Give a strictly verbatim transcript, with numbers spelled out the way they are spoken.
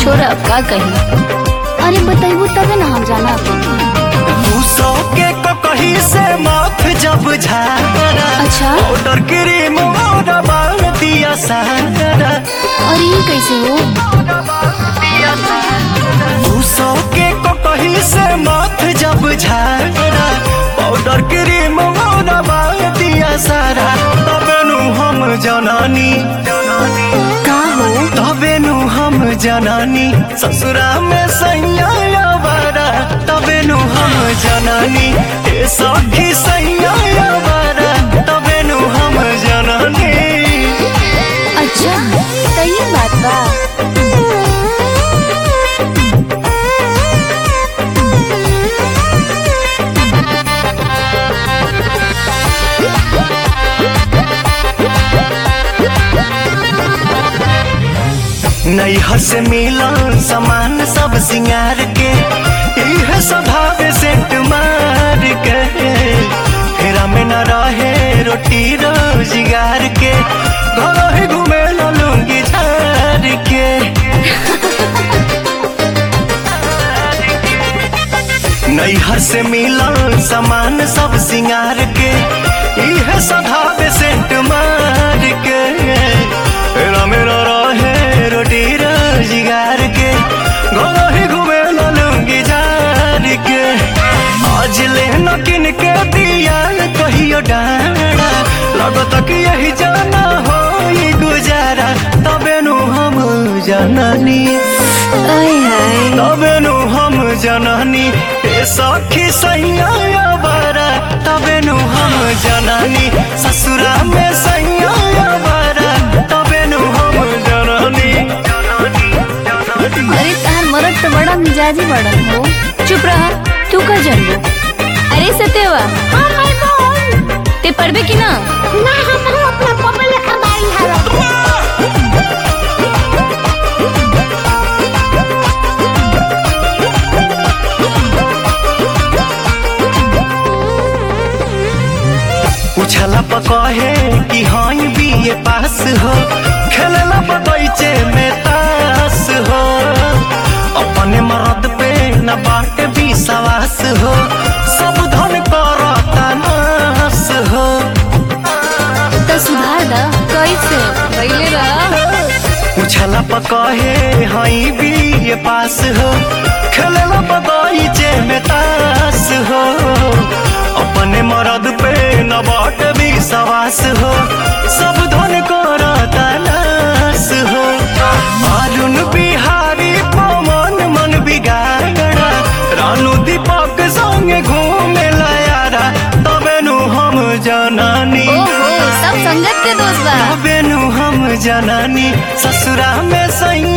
छोरा अब का कही। अरे बताइबू तबे ना हम जाना। तू सौ के को कहीं से माथ जब झारा। अच्छा पाउडर क्रीम और बाल दिया सारा। और ये कैसे हो? तू सौ के को कहीं से माथ जब झारा। पाउडर क्रीम और बाल दिया सारा। तबे नु हम जनानी का हो? तबे नु हम जनानी ससुरा में सैया बारा। तबे नु हम जनानी ए सखी सैया बारा। तबे नु हम जनानी। अच्छा तो ये बात बा। नैहर से मिला सामान सब सिंगार के। इह स्वभाव सेंट मार के। फेरा में न रहे रोटी रोजगार के। घर ही घूमे लूंगी झार के। नैहर से मिला सामान सब सिंगार के। इह स्वभाव सेंट मार के। फेरा में न रहे रोटी रोजगार के। घर ही घूमे लूंगी झार के। आज ले न किन के दिया कहियो डारा। लगत कि यही जाना हो गुजारा। तबे नु हम जननी तबे नु हम जननी ए सखी सैया बारा। तबे नु हम जननी ससुरा में सैया बारा। तबे नु हम जननी। अरे तार मरद तो बड़ा मिजाजी बड़न हो। चुप रहा तू का जनबो। अरे सतेवा हां भाई बोल। ते पढ़बे कि ना? ना हम अपना पापा लेखा बाई हरा। पूछला पकहे कि हाई बी ए पास हो। खेलला बगीचे में तास हो। अपने मर्द पे न बाट विश्वास हो। सब धन करता नास हो। तो सुधार दा कैसे पहले रहा। पूछला पकहे हाई बी ए पास हो। खेलला बगीचे में तास हो। अपने मर्द पे न बाट विश्वास हो। सब धन करता नास हो। अरुण बिहारी पवन मन बिगाड़ा। रानू दीपक संगे घूमे लायारा। तबे नु हम जनानी। ओहो सब संगत के दोस्त बा। तबे नु हम जनानी ससुरा में सैया